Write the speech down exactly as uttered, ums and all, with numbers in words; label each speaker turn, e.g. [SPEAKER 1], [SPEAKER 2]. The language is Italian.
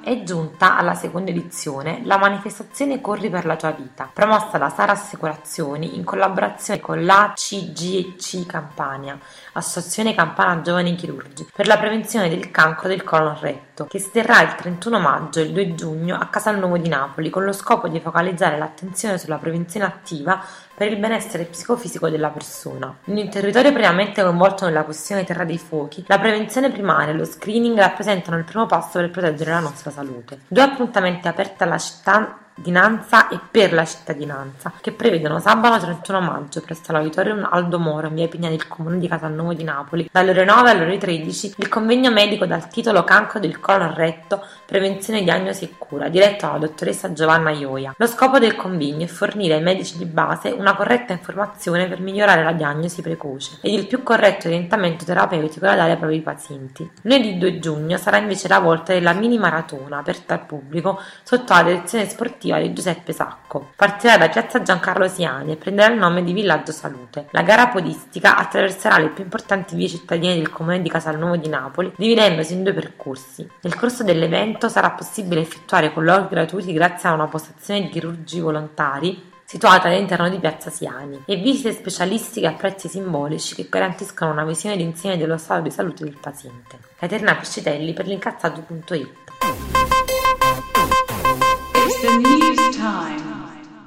[SPEAKER 1] È giunta alla seconda edizione la manifestazione Corri per la tua vita, promossa da Sara Assicurazioni in collaborazione con l'A C G C Campania, Associazione Campana Giovani Chirurgi, per la prevenzione del cancro del colon retto, che si terrà il trentuno maggio e il due giugno a Casalnuovo di Napoli, con lo scopo di focalizzare l'attenzione sulla prevenzione attiva per il benessere psicofisico della persona. In un territorio previamente coinvolto nella questione terra dei fuochi, la prevenzione primaria e lo screening rappresentano il primo passo per proteggere la nostra salute. Due appuntamenti aperti alla cittadinanza e per la cittadinanza, che prevedono sabato trentuno maggio presso l'Auditorium Aldo Moro in via Pigna del Comune di Casalnuovo di Napoli, dalle ore nove alle ore tredici, il convegno medico dal titolo Cancro del colon retto, prevenzione, diagnosi e cura, diretto dalla dottoressa Giovanna Ioia. Lo scopo del convegno è fornire ai medici di base una corretta informazione per migliorare la diagnosi precoce ed il più corretto orientamento terapeutico da dare ai propri pazienti. Lunedì due giugno sarà invece la volta della mini maratona aperta al pubblico sotto la direzione sportiva di Giuseppe Sacco. Partirà da piazza Giancarlo Siani e prenderà il nome di Villaggio Salute. La gara podistica attraverserà le più importanti vie cittadine del comune di Casalnuovo di Napoli, dividendosi in due percorsi. Nel corso dell'evento sarà possibile effettuare colloqui gratuiti grazie a una postazione di chirurgi volontari situata all'interno di piazza Siani e visite specialistiche a prezzi simbolici che garantiscono una visione d'insieme dello stato di salute del paziente. Caterina Piscitelli per l'incazzato punto it.
[SPEAKER 2] It's the news time.